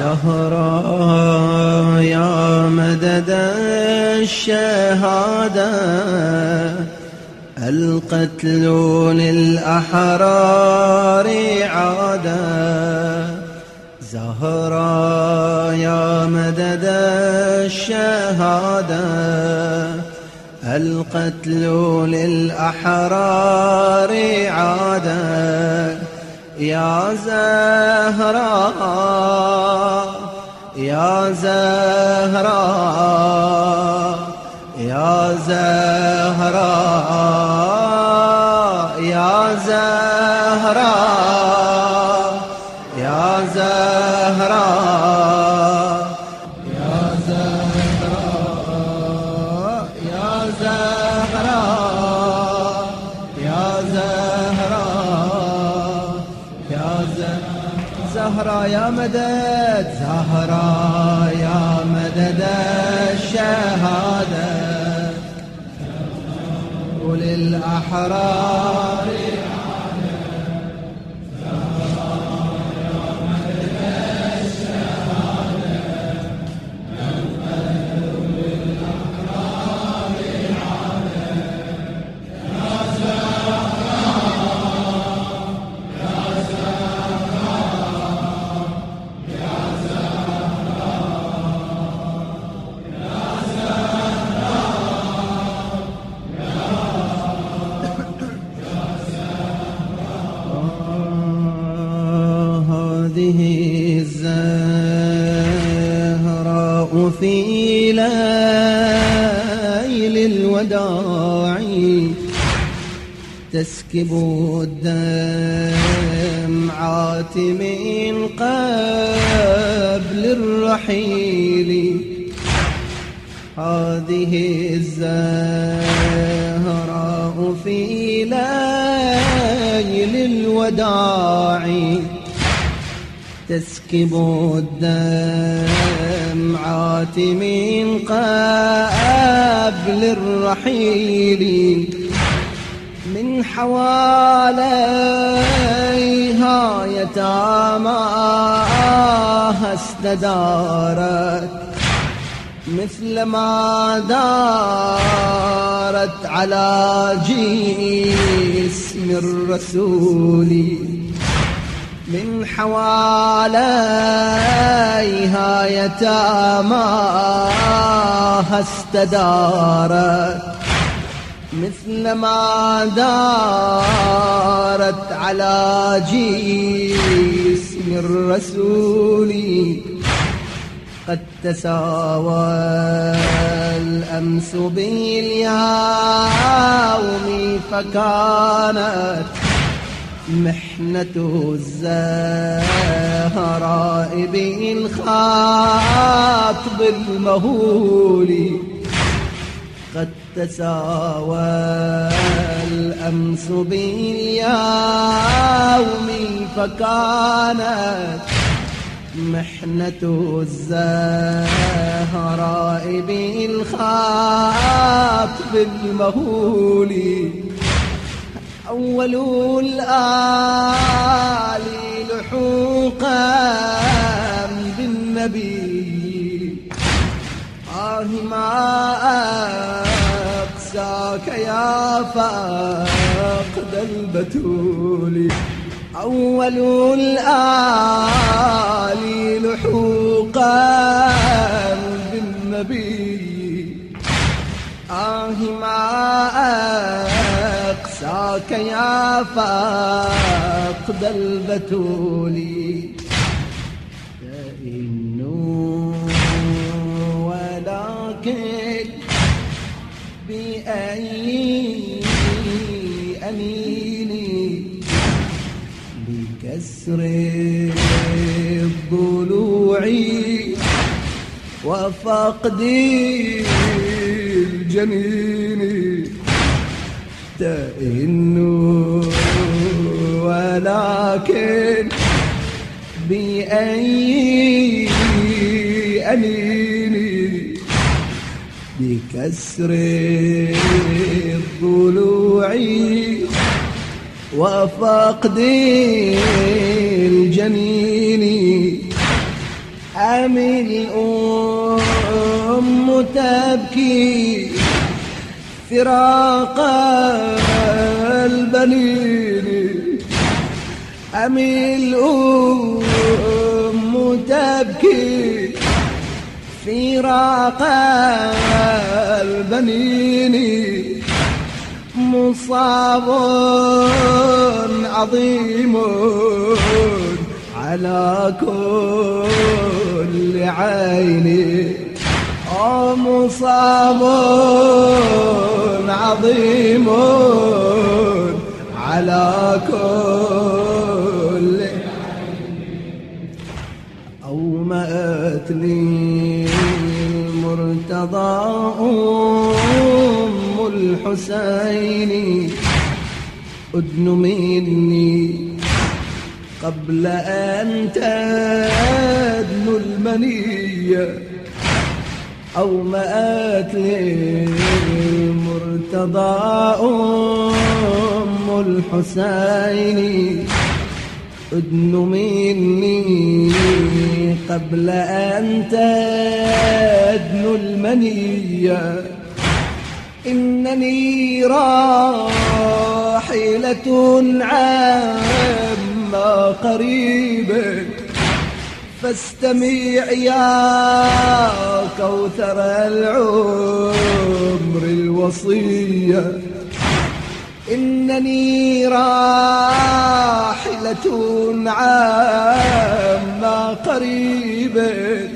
زهراء يا مدد الشهادة القتل للأحرار عادة زهراء يا مدد الشهادة القتل للأحرار عادة يا زهراء يا زهراء يا زهراء يا زهراء يا زهراء يا زهراء يا زهراء يا زهراء يا زهراء يا مدد زهراء يا مدد الشهادة وللأحرار هذه الزهراء في ليل الوداع تسكب الدمعات من قبل الرحيل هذه الزهراء في ليل الوداع تسكب الدمعات من قبل الرحيل من حواليها يتاماها استدارت مثل ما دارت على جسم الرسول من حواليها يتاماها استدارت مثل ما دارت على جسم الرسول قد تساوى الأمس باليوم فكانت محنة الزهراء بالخاطب المهول قد تساوى الأمس باليوم فكانت محنة الزهراء بالخاطب المهول أول الآل لحوقا بالنبي ما أقساك يا فاقد البتول أول الآل لحوقا بالنبي ما أقساك يا فاقد البتول فإنه ولكن بأي أنيني بكسر الضلوع وفقد الجنين تئن ولكن بأي أنيني بكسر الضلوع وفقد الجنين أم الأم تبكي فراق البنين أم الأم تبكي فراق البنين مصاب عظيم على كل عين مصاب عظيم على كل أومأت لي المرتضى أم الحسين أدن مني قبل أن تدن المنية أومأت لي المرتضى أم الحسين أدن مني قبل أن تدن المنية إنني راحلة عما قريبا فاستمع يا كوثر العمر الوصية إنني راحلة عما قريبا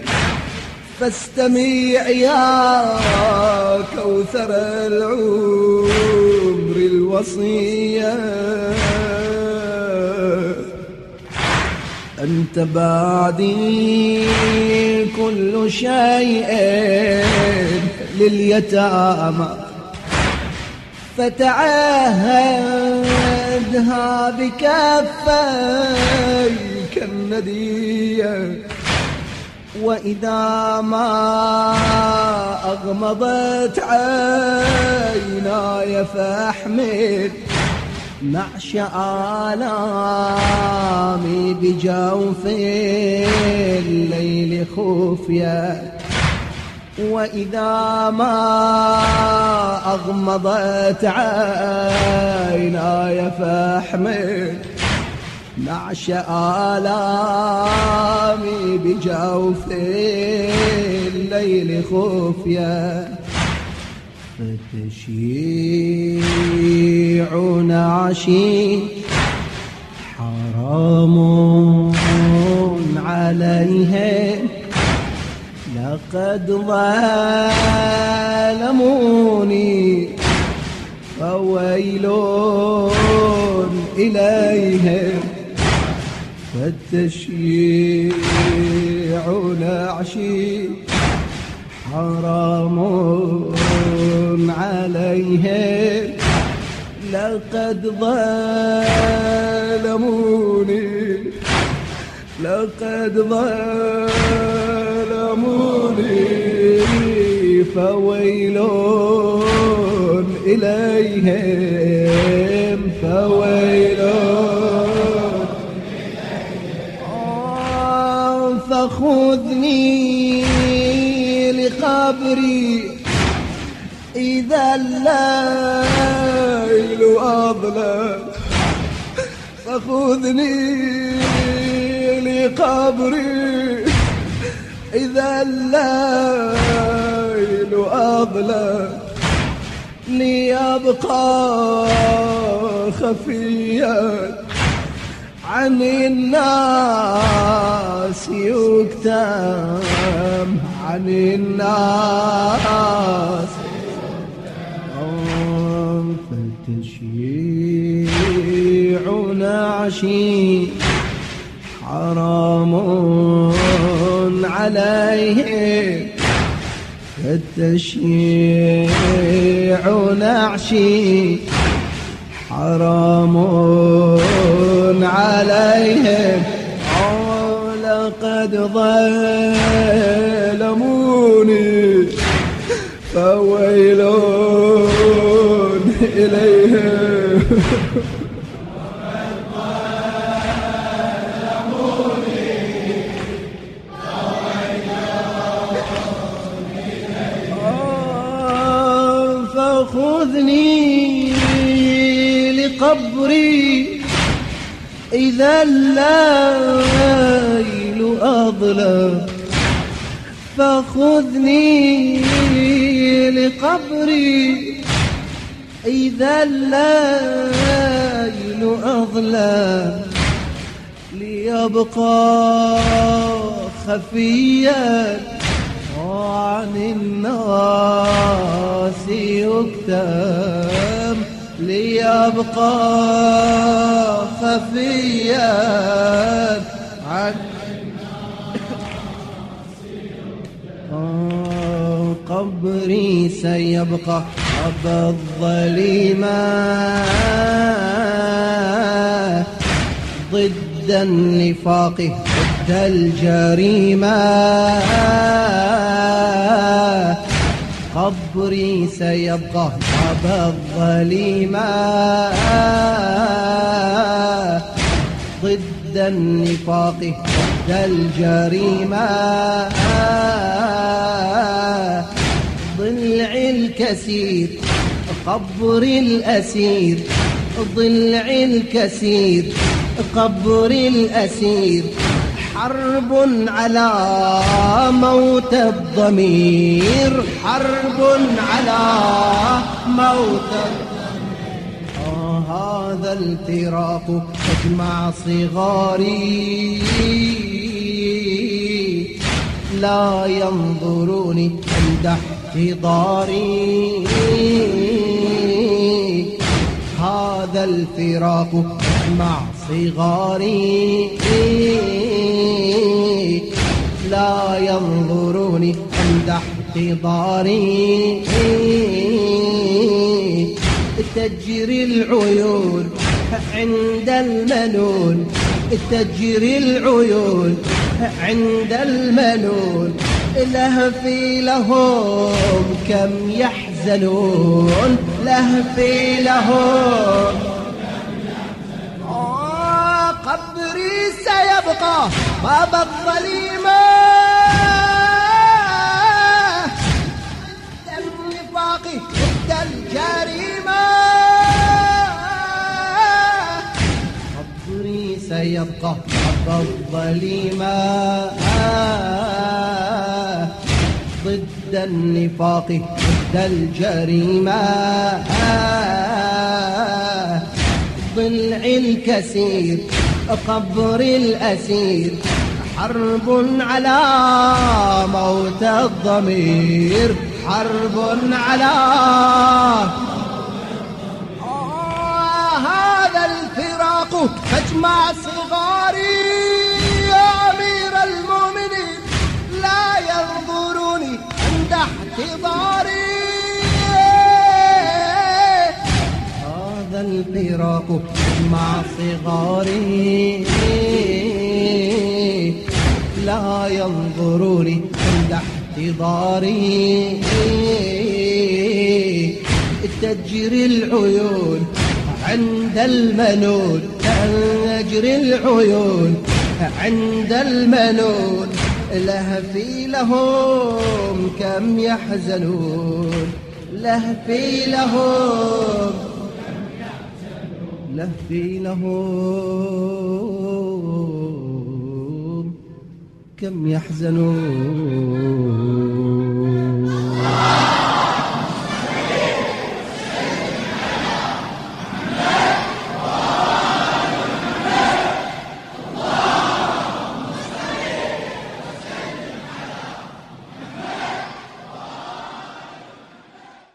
فاستمع يا كوثر العمر الوصية أنت بعدي كل شيء لليتامى فتعهدها بكفيك الندية وإذا ما أغمضت عيناي فأحمد نعش آلامي بجوف الليل خفيا وإذا ما أغمضت عيناي فأحمد نعش آلامي بجوف الليل خفيا فتشيع نعشي حرام عليهم لقد ظلموني فويل إليهم فالتشييع نعشي حرام عليهم لقد ظلموني لقد ظلموني فويل إليهم فويل فخذني لقبري إذا الليل أظلم فخذني لقبري إذا الليل أظلم ليبقى خفيا عن الناس يكتم عن الناس فتشيع نعشي حرام عليه التشييع نعشي حرام عليهم لقد ظلموني فويل إليهم فخذني لقبري إذا الليل أظلم، فخذني لقبري إذا الليل أظلم، ليبقى خفيا عن الناس يكتم، ليبقى خفيا عن قبري سيبقى أبا الظليمة ضد النفاق ضد الجريمة، قبري سيبقى أبا الظليمة ضد النفاق ضد الجريمة، ضلع الكسير قبر الأسير، ضلع الكسير قبر الأسير، حرب على موت الضمير، حرب على موت هذا الفراق اجمع صغاري لا ينظروني عند احتضاري، هذا الفراق مع صغاري لا ينظروني عند احتضاري، تجري العيون عند المنون، تجري العيون عند المنون، لهفي لهم كم يحزنون، لهفي لهم قبري سيبقى باب الظليمة النفاق ضد الجريمة، قبري سيبقى باب الظليمة ضد النفاق ضد الجريمة، ضلع الكسير قبر الأسير، حرب على موت الضمير، حرب على هذا الفراق فاجمع صغاري يا أمير المؤمنين لا ينظروني عند احتضاري، هذا الفراق مع صغاري لا ينظروني عند احتضاري، تجري العيون عند المنون، تجري العيون عند المنون، لهفي لهم كم يحزنون، لهفي لهم لهفي لهم كم يحزنون.